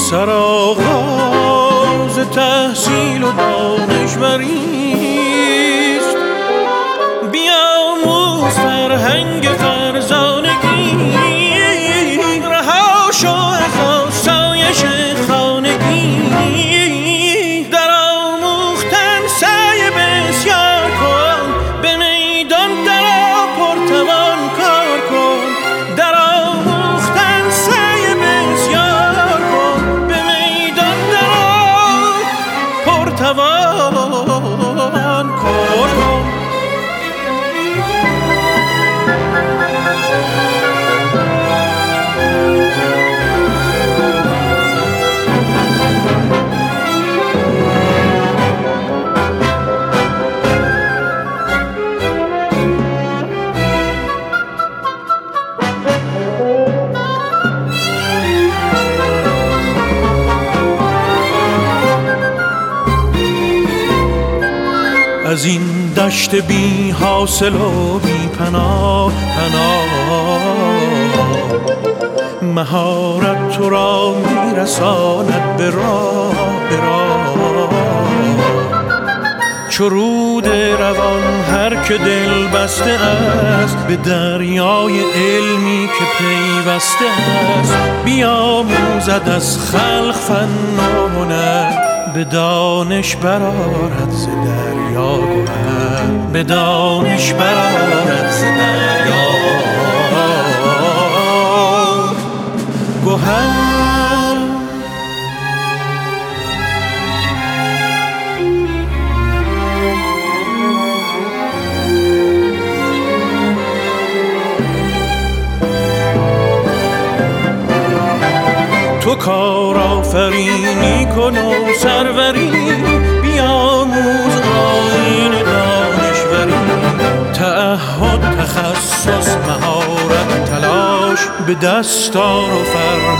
سرآغاز تحصیل و دانشوریست. بیاموز فرهنگ فرزانگی، رها شو از آسایش خانگی. در آموختن سعی بسیار کن، به میدان درآ پرتوان کار کن. در آموختن سعی بسیار کن، به میدان درآ پرتوان کار کن. از این دشت بی حاصل و بی پناه مهارت تو را میرساند به راه. چو رود روان هر که دل بسته است، به دریای علمی که پیوسته است. بیاموزد از خلق فن و هنر، به دانش برآرد ز دریا گهر. به دانش برآرد ز دریا گهر. تو کار آفرینی کن و سروری، بیاموز آیین دانشوری. تعهد، تخصص، مهارت، تلاش، به دستار و فرمان